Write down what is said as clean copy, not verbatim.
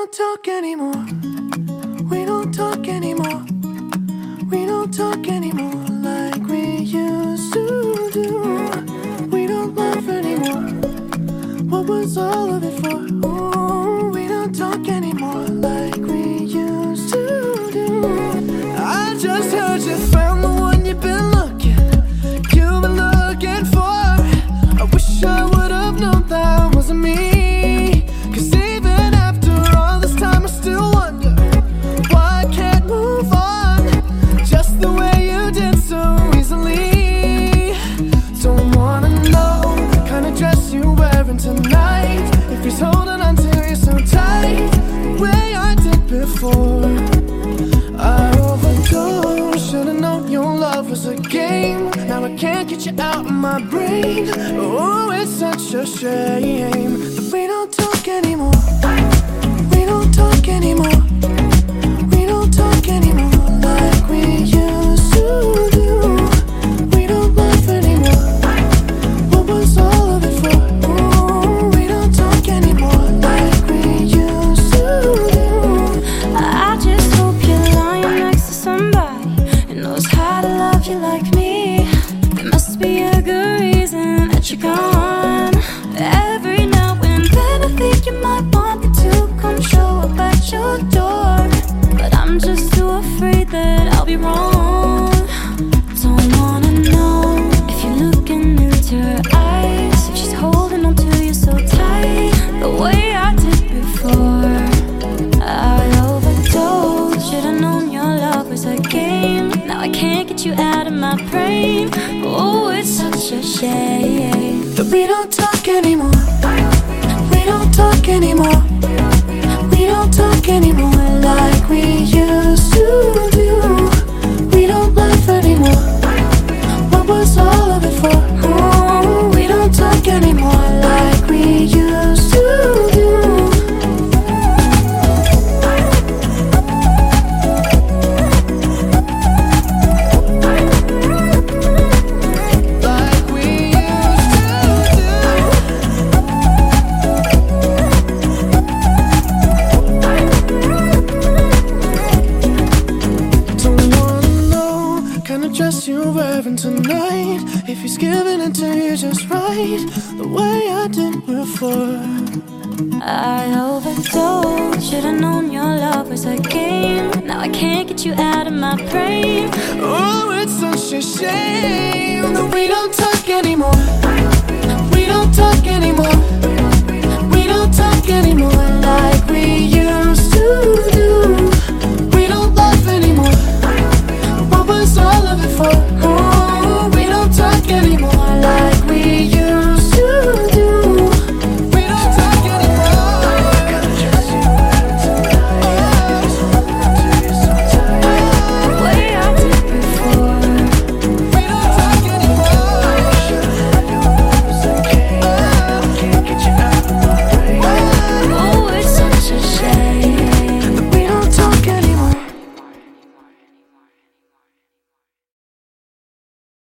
don't talk anymore. We don't talk anymore. We don't talk anymore like we used to do. We don't laugh anymore. What was all of it for? Ooh, we don't talk anymore like we used to do. I just heard you found the one you've been looking for. I wish I would have known that wasn't me. 'Cause even after all this time I still wonder why I can't move on just the way you did so easily. Don't wanna know the kind of dress you're wearing tonight, if he's holding on to you so tight the way I did before. I overdosed, should've known your love was a game. Now I can't get you out of my brain. Oh, it's such a shame that we don't talk anymore. We don't talk anymore. We don't talk anymore like we used to do. We don't laugh anymore. What was all of it for? Ooh, we don't talk anymore like we used to do. I just hope you're lying next to somebody who knows how to love you like me. There must be a good reason that you're gone. Every now and then I think you might want me to come show up at your door, but I'm just too afraid that I'll be wrong. Don't wanna know if you're looking into her eyes, if she's holding on to you so tight the way I did before. I overdosed, should've known your love was a game. Now I can't get you out of my brain. Oh, it's such a shame that we don't talk anymore. We don't talk anymore. We don't talk anymore like we used to do. We don't laugh anymore. What was all of it for? Ooh, we don't talk anymore like we used to do. Dress you're wearing tonight, if he's giving it to you just right the way I did before. I overdosed, should've known your love was a game. Now I can't get you out of my brain. Oh, it's such a shame that we don't talk anymore. We don't talk anymore. We don't talk anymore like